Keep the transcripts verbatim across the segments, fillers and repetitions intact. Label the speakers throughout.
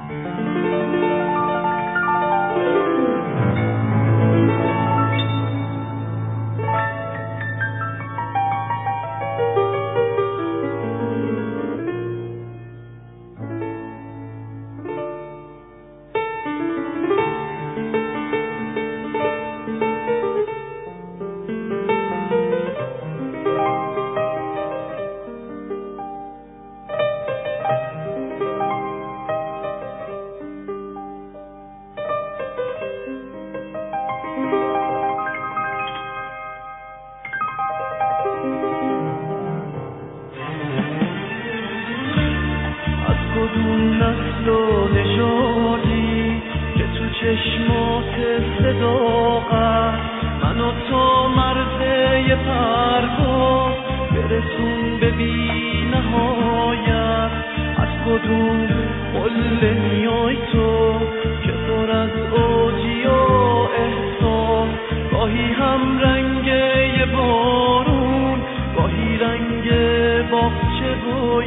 Speaker 1: کدوم نسل و نژادی که تو چشمات صداقت منو تا مرده پرواز برسون به بی نهایت. از کدوم قله میای تو که پر از اوجی و احساس، گاهی هم رنگ یه بارون، گاهی رنگ باغچه و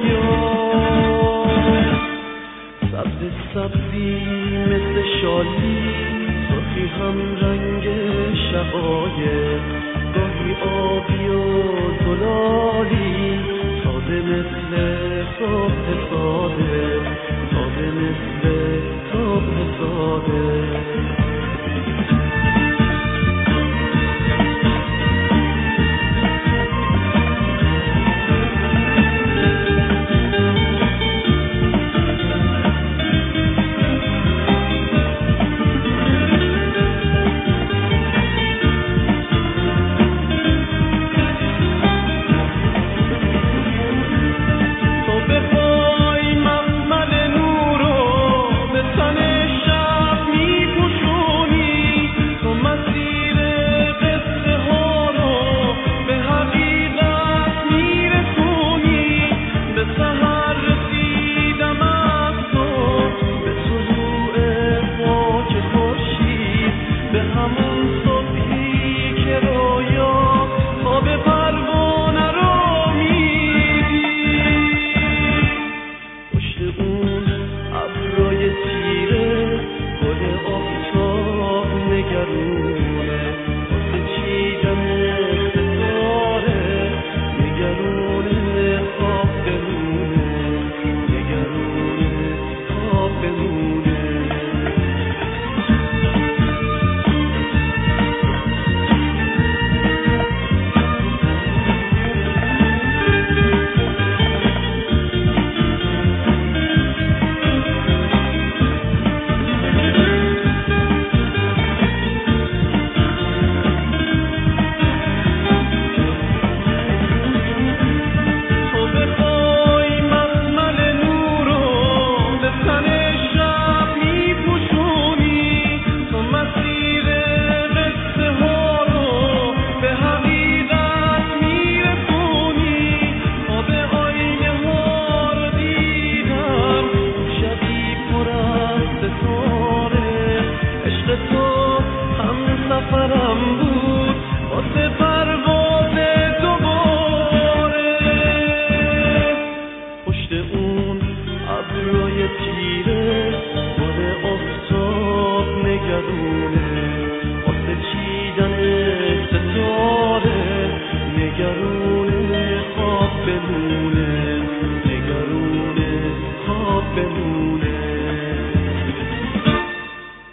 Speaker 1: یار، سبز سبزی مثل شالی، سرخی هم رنگ شقایق، گاهی آبی و زلالی، ساده مثل صبح ساده، ساده مثل صبح ساده.
Speaker 2: ابروی تیره گل آفتاب نگرون